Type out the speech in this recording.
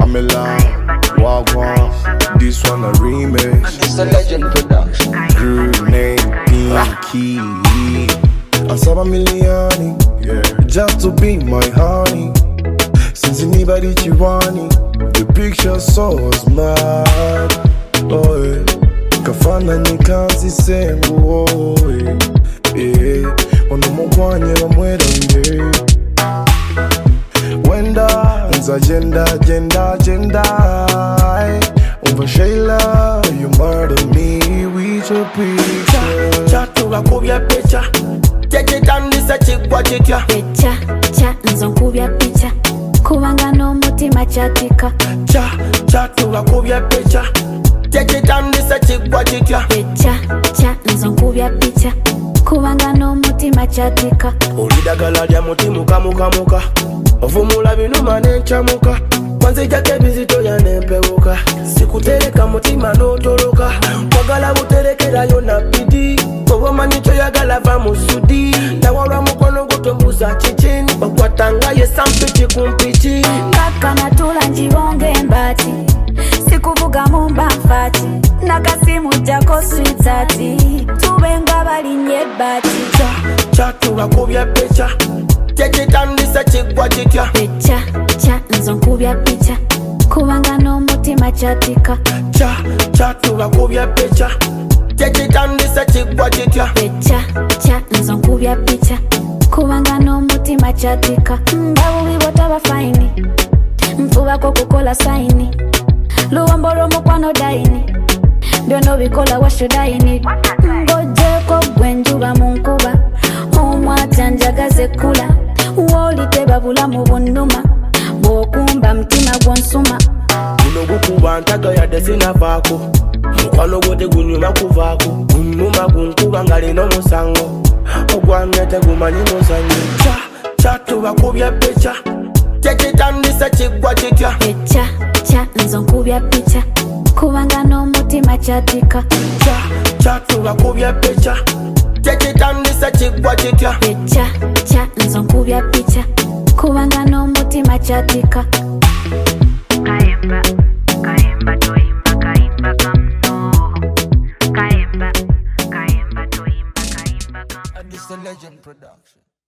Pamela, Wagwan, this one a remix. It's the Legend Production. Grenade, Pinky, and Sabamiliani, yeah, just to be my honey. Since anybody Chiwani, the picture so smart. Oh, yeah. Kafana ni kansi sengu, oh, yeah. Onomogwanye bamwera mbe. Wenda, nza agenda. Over Shayla, you murder me with your picture. Chatu wakubya picha, chechitandisa chigwa chitya. Cha, nzo nkubya picha, kubanga n'omutima kyatika. Chatu wakubya picha, chechitandisa chigwa chitya. Cha, nzo nkubya picha, kubanga n'omutima kyatika. Olidagala lya mutima kamuka, ovumula binuma n'enchamuka. Kwanzijako ebizito ya nempewuka, sikutereka mutima n'otoloka. Wagala buterekerayo na bidi, oba omanyi kyoyagala va mu sudi. Nawalwa mukono gutombuza chichini, okwatanga ye sampiki kumpiki. Kaka natula njibonge embati, sikuvuga mumba nfati. Nakasimu jako sweetati, tubenga balinye bati. Chatu wakubya picha, chechitandisa chigwa chitya. Cha, nzo nkubya picha, kubanga n'omutima kyatika. Chatu wakubya picha, chechitandisa chigwa chitya. Cha, nzo nkubya picha, kubanga n'omutima kyatika. Babubi botaba faini, nfubako kukola saini. Luwambo lw'omukwano daini, byonna obikola washudaini. Ng'ogyeko gwe njuba mu nkuba, omwata njagaze kula. W'olite babulamu bunnuma, bw'okumba mutima gw'onsuma. Guno gukuba ntaga yadde sinavaako, mukwano gwo tegunyuma kuvaako. Gunnuma gunkuba nga lina omusango, ogwamye tegumanyi muzanyo. Chatu bakubya picha, chechitandisa chigwa chitya. Cha, nzo nkubya picha, kubanga n'omutima kyatika. Chatu bakubya picha, chechitandisa chigwa chitya. Cha, nzo nkubya picha, kubanga n'omutima kyatika. Kaimba toimba kamno. Kaimba toimba kamno. And it's the Legend Production.